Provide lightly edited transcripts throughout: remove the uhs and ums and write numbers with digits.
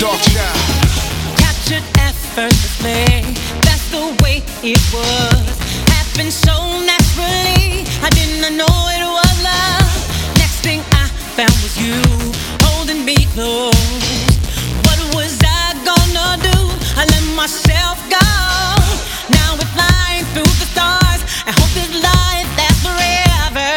Darkchild. Captured effortlessly, that's the way it was. Happened so naturally, I did not know it was love. Next thing I found was you, holding me close. What was I gonna do? I let myself go. Now we're flying through the stars. I hope this life lasts forever.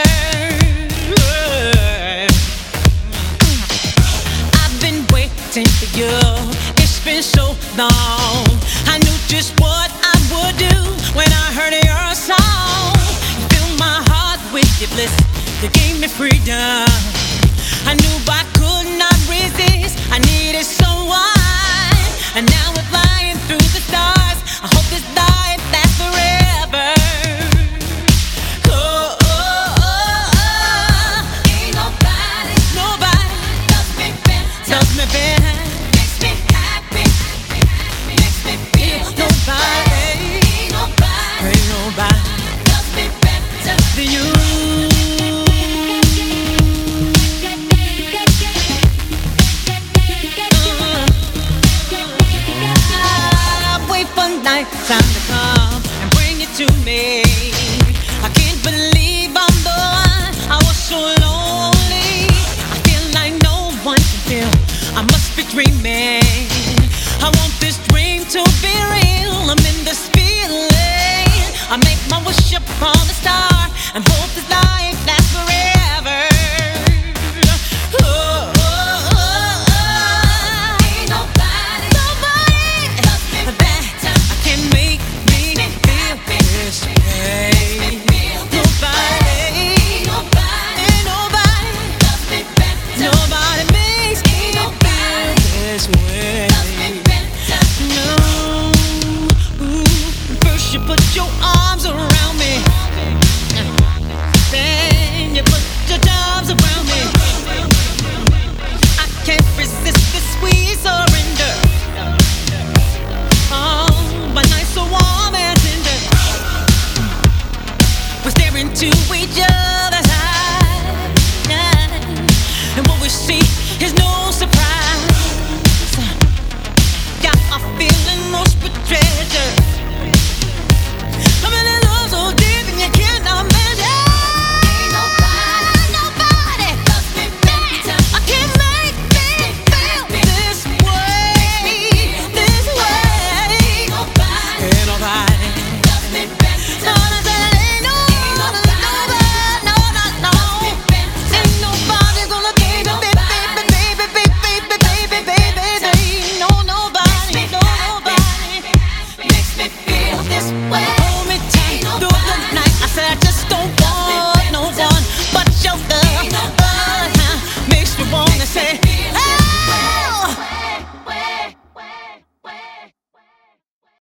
I've been waiting for you. It's been so long. I knew just what I would do when I heard your song. You filled my heart with your bliss. You gave me freedom. I knew I could not resist. I needed someone, and now we're flying through the stars. I hope this life lasts forever. Oh, oh, oh, oh. Ain't nobody loves me better. Makes me happy. Makes me feel nobody loves me better than you. Time to come and bring it to me. I can't believe I'm the one. I was so lonely. I feel like no one can feel. I must be dreaming. I want this dream to be real. I'm in this feeling. I make my wish upon the star and hope this life lasts forever. Oh, oh, oh, oh. Ain't nobody loves me better. Can make me feel this way. Nobody loves me better. Nobody makes me feel this way.